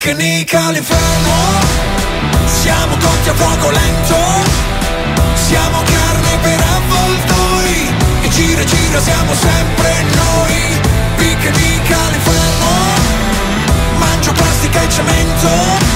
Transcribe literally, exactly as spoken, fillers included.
Picnic all'inferno, siamo cotti a fuoco lento, siamo carne per avvoltoi, e gira gira siamo sempre noi. Picnic all'inferno, mangio plastica e cemento,